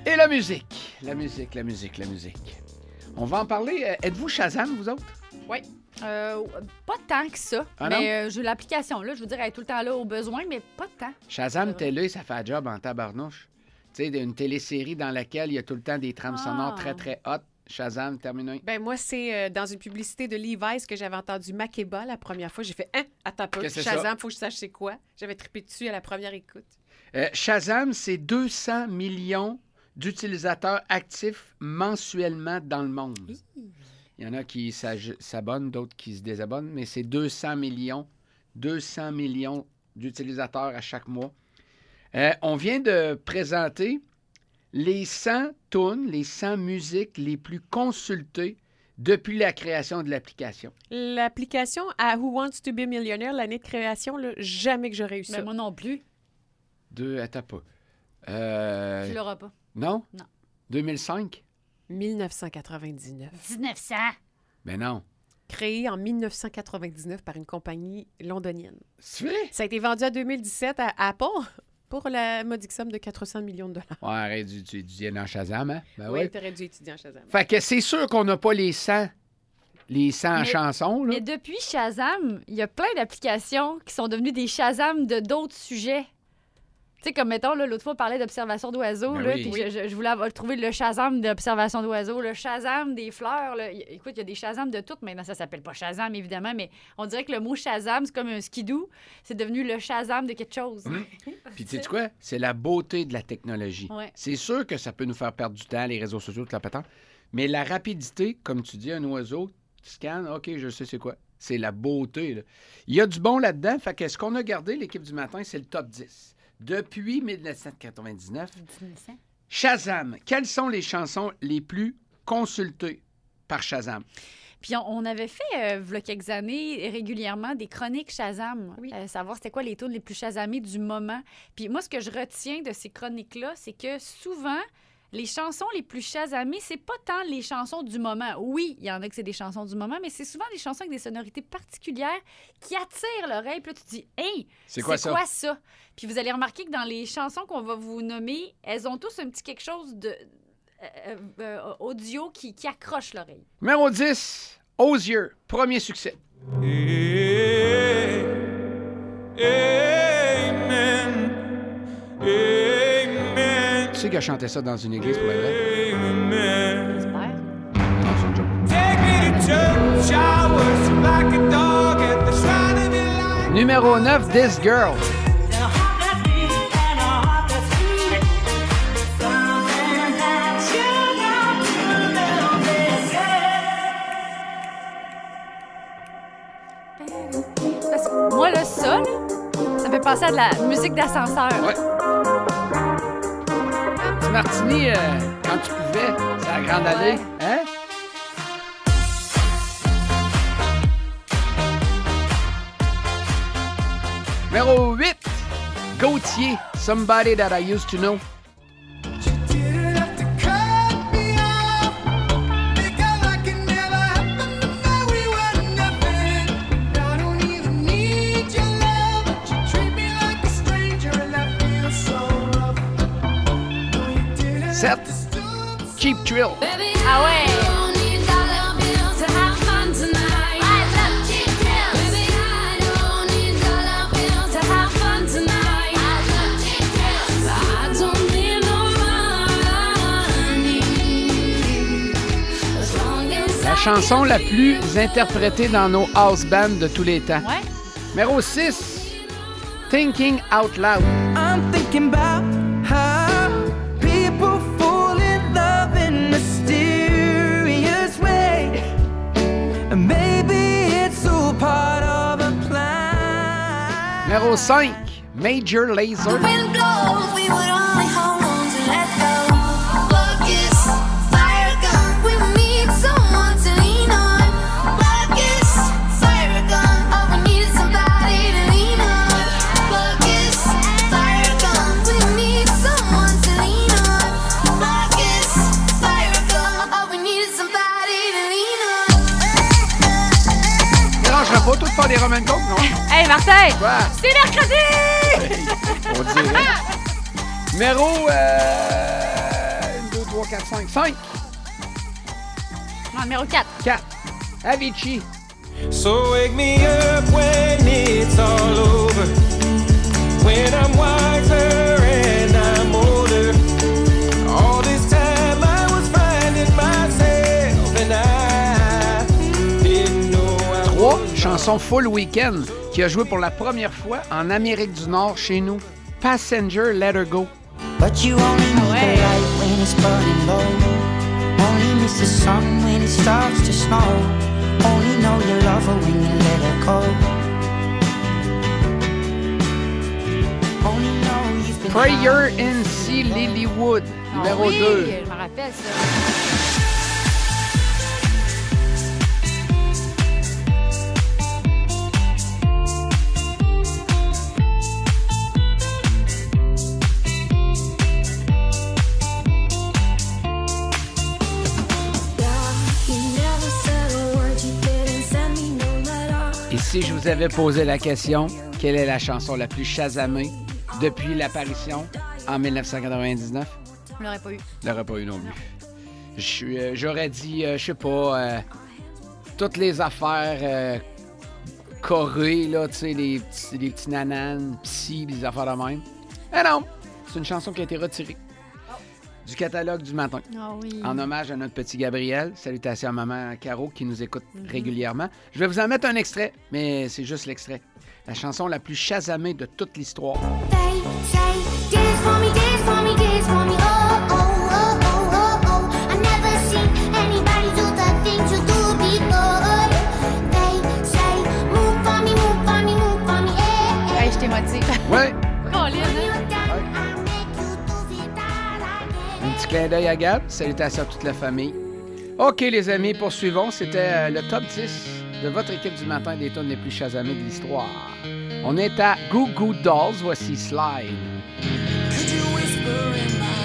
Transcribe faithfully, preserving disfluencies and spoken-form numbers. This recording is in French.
Et la musique, la musique, la musique, la musique. On va en parler. Euh, êtes-vous Shazam, vous autres? Oui. Euh, pas tant que ça. Ah mais euh, j'ai l'application, là. Je veux dire, elle est tout le temps là au besoin, mais pas tant. Shazam télé, ça fait un job en tabarnouche. Tu sais, une télésérie dans laquelle il y a tout le temps des trames Ah. sonores très, très hot. Shazam, terminé. Ben moi, c'est euh, dans une publicité de Levi's que j'avais entendu Makeba la première fois. J'ai fait « Hein? Attends un peu. Qu'est-ce que c'est Shazam, ça? faut que je sache c'est quoi. » J'avais trippé dessus à la première écoute. Euh, Shazam, c'est deux cents millions d'utilisateurs actifs mensuellement dans le monde. Il y en a qui s'aj- s'abonnent, d'autres qui se désabonnent, mais c'est deux cents millions, deux cents millions d'utilisateurs à chaque mois. Euh, on vient de présenter les cent tunes, les cent musiques les plus consultées depuis la création de l'application. L'application à Who Wants to be Millionaire, l'année de création, là, jamais que j'aurais eu ça. Ben, moi non plus. Deux, attends pas. Euh, Tu l'auras pas. non? Non. deux mille cinq? dix-neuf cent quatre-vingt-dix-neuf. dix-neuf cents. Ben non. Créé en dix-neuf cent quatre-vingt-dix-neuf par une compagnie londonienne. C'est vrai? Ça a été vendu en deux mille dix-sept à Apple pour la modique somme de quatre cents millions de dollars. Ouais, arrête du- du étudier dans Shazam, hein? Ben oui, oui. t'aurais dû étudier en Shazam. Fait que c'est sûr qu'on n'a pas les cent, les cent Mais- chansons, là. Mais depuis Shazam, il y a plein d'applications qui sont devenues des Shazam de d'autres sujets. Tu sais, comme mettons, là, l'autre fois, on parlait d'observation d'oiseaux. Ben là, oui. puis je, je- je voulais avoir- trouver le Shazam d'observation d'oiseaux, le Shazam des fleurs. Là. Il- Écoute, il y a des Shazam de toutes. Maintenant, ça s'appelle pas Shazam, évidemment, mais on dirait que le mot Shazam, c'est comme un skidoo. C'est devenu le Shazam de quelque chose. Puis tu sais quoi? C'est la beauté de la technologie. Ouais. C'est sûr que ça peut nous faire perdre du temps, les réseaux sociaux, toute la patente. Mais la rapidité, comme tu dis, un oiseau, tu scannes, OK, je sais c'est quoi. C'est la beauté, là. Il y a du bon là-dedans. Fait que ce qu'on a gardé, l'équipe du matin, c'est le top dix. Depuis dix-neuf cent quatre-vingt-dix-neuf, Shazam. Quelles sont les chansons les plus consultées par Shazam? Puis on, on avait fait, euh, il y a quelques années, régulièrement des chroniques Shazam. Oui. Euh, savoir c'était quoi les tunes les plus Shazamées du moment. Puis moi, ce que je retiens de ces chroniques-là, c'est que souvent, les chansons les plus Shazamées, c'est pas tant les chansons du moment. Oui, il y en a que c'est des chansons du moment, mais c'est souvent des chansons avec des sonorités particulières qui attirent l'oreille. Puis là, tu te dis, hey, C'est quoi ça? quoi ça? Puis vous allez remarquer que dans les chansons qu'on va vous nommer, elles ont tous un petit quelque chose de euh, euh, audio qui, qui accroche l'oreille. Numéro dix, Osier. Premier succès. Amen. Amen. Tu sais qu'elle chantait ça dans une église pour la vraie? Amen. J'espère. Non, c'est une joke. Take me to church. I worship like a dog at the shrine of your life. Numéro neuf, This Girl. Parce que moi, là, ça, là, ça fait penser à de la musique d'ascenseur. Ouais. Petit Martini, euh, quand tu pouvais, c'est la grande allée. Hein? Numéro huit, Gauthier, Somebody That I Used to Know. Didn't have to cut me off. Make out like it never happened. Now we were nothing. I don't even need your love, but you treat me like a stranger, and I feel so rough. No, you didn't Sept, have to stoop. Cheap Thrill. Ah ouais! La chanson la plus interprétée dans nos house bands de tous les temps. Ouais. Numéro six, Thinking Out Loud. I'm thinking about how people fall in love in mysterious way. Maybe it's all part of a plan. Numéro cinq, Major Lazer. Wind blows, we would only hold on to let go. Focus, fire gun, we need someone to lean on. Focus, fire gun, all we need is somebody to lean on. Focus, fire gun, we need someone to lean on. Focus, fire gun, all we need is somebody to lean on. Mélangerais pas tout de faire des Roman Coke, non? Hey, Martin! Quoi? C'est mercredi! On dirait. Numéro, euh, quatre, cinq. cinq, Non, numéro quatre. quatre. Avicii. So wake me up when it's all over, when I'm wiser and I'm older. All this time I was finding myself and I didn't know I trois. was Chanson Full Weekend qui a joué pour la première fois en Amérique du Nord chez nous. Passenger, Let Her Go. But you only know Ouais. the light when it's burning low. Only miss the sun when it starts to snow. Only know you love her when you let her go. Only know you've been Prayer in C. Lilywood, Ah numéro oui, deux. je me rappelle ça. Et si je vous avais posé la question, quelle est la chanson la plus chasamée depuis l'apparition en dix-neuf cent quatre-vingt-dix-neuf? On l'aurait pas eu. Je l'aurais pas eu non plus. Je suis, euh, J'aurais dit, euh, je sais pas, euh, toutes les affaires euh, corées, là, tu sais, les petits, les petits nananes, psy, les affaires de même. Mais non, c'est une chanson qui a été retirée du catalogue du matin. Ah oui. En hommage à notre petit Gabriel. Salutations à maman Caro qui nous écoute régulièrement. Je vais vous en mettre un extrait, mais c'est juste l'extrait. La chanson la plus chasamée de toute l'histoire. They say, dance for me, dance for me, dance for me. Oh, oh, oh, oh, oh, oh. I never seen anybody do the things you do before. They say, move for me, move for me, move for me. Eh, eh. Hey, je t'émotive. Ouais, Colin, When hein? you're done, I'll make you do it all un again. petit clin d'œil à Gab. Salutations à toute la famille. OK, les amis, poursuivons. C'était euh, le top dix de votre équipe du matin des tonnes les plus chasamées de l'histoire. On est à Goo Goo Dolls. Voici Slide.